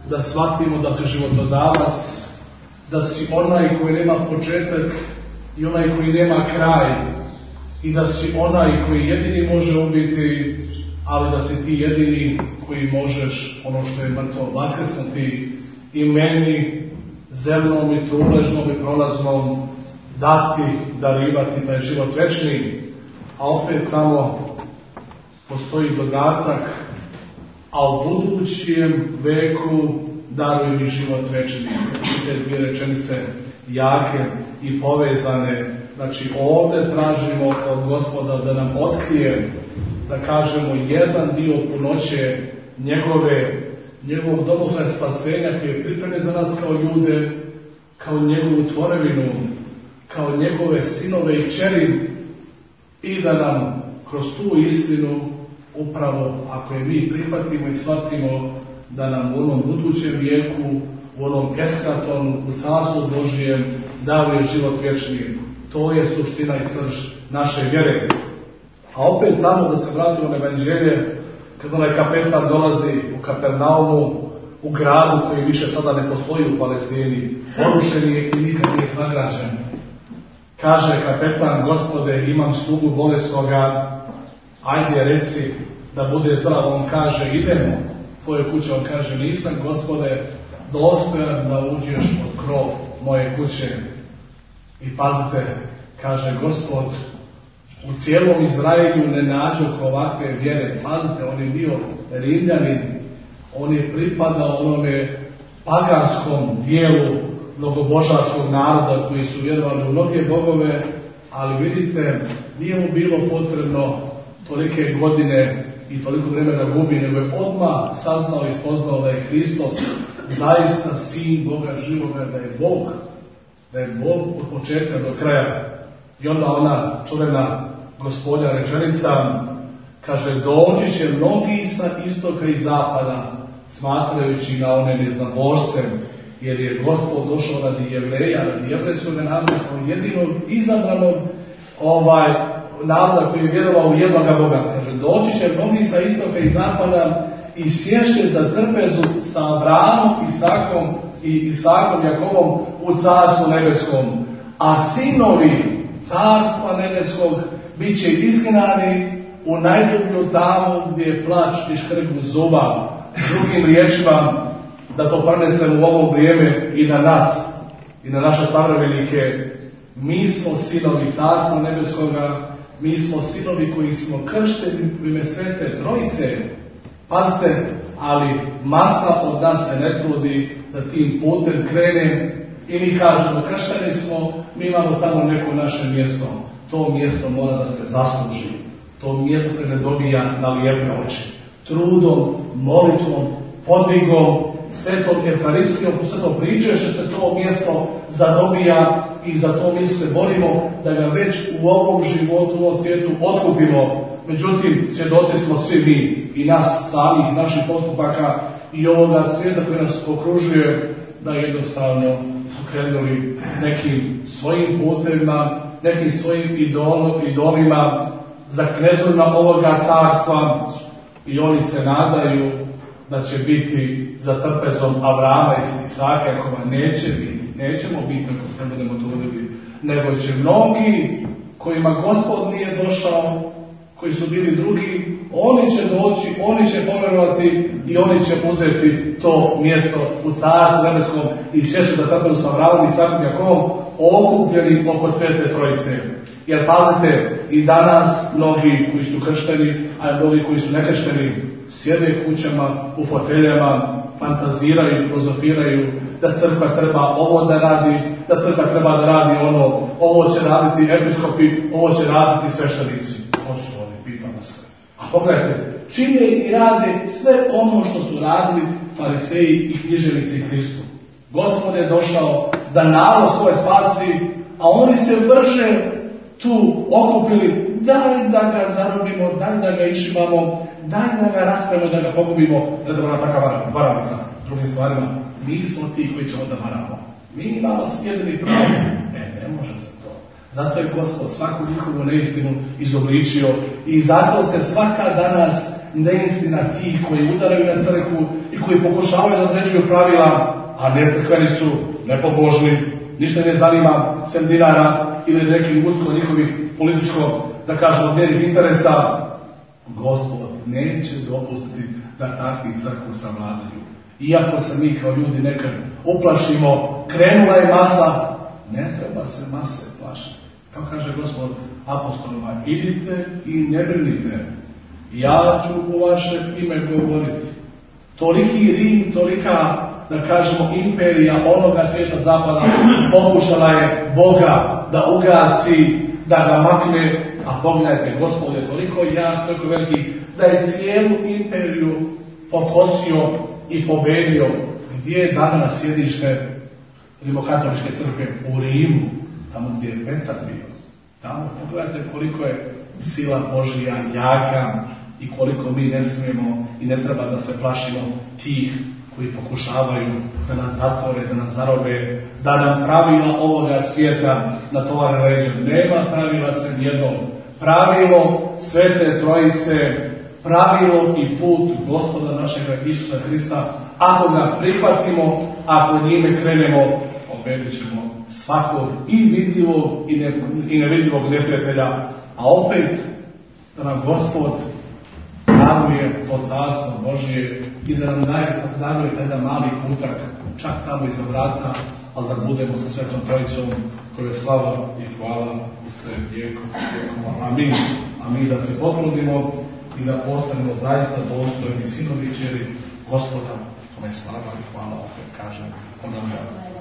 da shvatimo da si životodavac, da si onaj koji nema početak i onaj koji nema kraj, i da si onaj koji jedini može ubiti, ali da si ti jedini koji možeš ono što je mrtvo vaskrsnuti i meni, zemnom i truležnom i prolaznom, dati, darivati taj život večni. A opet tamo postoji dodatak, a u budućem veku daruj mi život večni. Te dvije rečenice jake i povezane. Znači ovdje tražimo od Gospoda da nam otkrije, da kažemo jedan dio punoće njegovog domoga spasenja koji je pripremljen za nas kao ljude, kao njegovu tvorevinu, kao njegove sinove i kćeri, i da nam kroz tu istinu upravo, ako je mi prihvatimo i shvatimo, da nam u onom budućem vijeku, u onom eskatonu, u Carstvu Božijem daruje život vječni. To je suština i srž naše vjere. A opet tamo, da se vratimo na evanđelje, kad onaj kapetan dolazi u Kapernaumu, u gradu koji više sada ne postoji u Palestini, porušen je i nikad nije sagrađen. Kaže kapetan: Gospode, imam slugu bolesnoga, ajde reci da bude zdrav. On kaže: idemo tvoje kuće. On kaže: nisam, Gospode, dostojan da uđeš pod krov moje kuće. I pazite, kaže Gospod, u cijelom Izraelju ne nađu ovakve vjere. Pazite, on je bio Rimljanin, on je pripadao onome paganskom dijelu mnogobožačkog naroda koji su vjerovali u mnoge bogove, ali vidite, nije mu bilo potrebno tolike godine i toliko vremena gubi, nego je odmah saznao i spoznao da je Hristos zaista sin Boga živoga, da je Bog od početka do kraja. I onda ona čuvena Gospodnja rečenica kaže: doći će mnogi sa istoka i zapada, smatrajući na one neznabošce, jer je Gospod došao radi Jevreja, radi jevrejskog naroda, kao jedinog izabranog naroda koji je vjerovao u jednoga Boga. Kaže: doći će mnogi sa istoka i zapada i sješće za trpezu sa Avramom, Isakom, Jakovom u Carstvu nebeskom, a sinovi Carstva nebeskog bit će ishnani u najdublju tamu gdje je plač i škrgu zuba. Drugim riječima, da to prenesemo u ovo vrijeme i na nas i na naše savremenike, mi smo sinovi Carstva nebeskoga, mi smo sinovi koji smo kršteni u ime Svete Trojice. Pazite, ali masa od nas se ne trudi da tim putem krene i mi kažemo: kršteni smo, mi imamo tamo neko naše mjesto. To mjesto mora da se zasluži. To mjesto se ne dobija na lijepe oči. Trudom, molitvom, podvigom, svetom Evharistijom, svetom pričaju što se to mjesto zadobija i za to mjesto se borimo da ga već u ovom životu, u ovom svijetu otkupimo. Međutim, svjedoci smo svi mi i nas samih, naših postupaka i ovoga svijeta koji nas okružuje, da jednostavno su krenuli nekim svojim putevima, nekim svojim idolima, za knezovima ovoga carstva, i oni se nadaju da će biti za trpezom Avrama i Isaka. Jakova neće biti, nećemo biti ako se budemo trudili, nego će mnogi kojima Gospod nije došao, koji su bili drugi, oni će doći, oni će povjerovati i oni će uzeti to mjesto u Carstvu nebeskom i sjesti za trpezu sa Avramom i Isakom i Jakovom, okupljeni oko Svete Trojice. Jer pazite, i danas mnogi koji su kršteni, a mnogi koji su nekršteni, sjede kućama, u foteljama, fantaziraju, filozofiraju da crkva treba ovo da radi, da crkva treba da radi ono, ovo će raditi episkopi, ovo će raditi sveštenici. Ko su oni, pitamo se. A pogledajte, čine i rade sve ono što su radili fariseji i književnici Hristu. Gospod je došao da narod svoj spasi, a oni se vrše tu okupili: daj da ga zarobimo, daj da ga išimamo, daj da ga raspravimo, da ga pokupimo, da je dobra taka varamica. Drugim stvarima, mi smo ti koji ćemo da varamo. Mi imamo sjedini pravo. Ne može se to. Zato je Gospod svaku njihovu neistinu izobličio i zato se svaka danas neistina tih koji udaraju na crkvu i koji pokušavaju da određuju pravila, a ne crkveni su, nepobožni, ništa ne zanima sem dinara ili neki usko njihovih političko, da kažemo, dnevnih interesa. Gospod neće dopustiti da takvi crkvu savladaju. Iako se mi kao ljudi nekad uplašimo, krenula je masa, ne treba se mase plašiti. Kao kaže Gospod apostolima, idite i ne brinite, ja ću u vaše ime govoriti. Toliki Rim, tolika, da kažemo, imperija onoga svijeta zapada pokušala je Boga da ugasi, da ga makne, a pogledajte, Gospod je toliko jak, toliko veliki, da je cijelu imperiju pokosio i pobedio. Gdje je danas sjedište Rimokatoličke crkve? U Rimu, tamo gdje je Petar bio. Tamo pogledajte koliko je sila Božja jaka i koliko mi ne smijemo i ne treba da se plašimo tih koji pokušavaju da nas zatvore, da nas zarobe, da nam pravila ovoga svijeta natovare leđa. Nema pravila se nijedno. Pravilo Svete Trojice, pravilo i put Gospoda našega Isusa Hrista, ako ga prihvatimo, ako njime krenemo, pobedit ćemo svakog i vidljivog i nevidljivog neprijatelja, a opet da nam Gospod daruje to carstvo Božje i da nam daruje jedan mali kutak, čak tamo iza vrata, ali da budemo sa Svetom Trojicom, koje je slava i hvala u sve vijekova. Amin. A mi da se potrudimo i da postanemo zaista dostojni sinovi kćeri Gospoda, kome slava i hvala, opet kažem, ponavljam.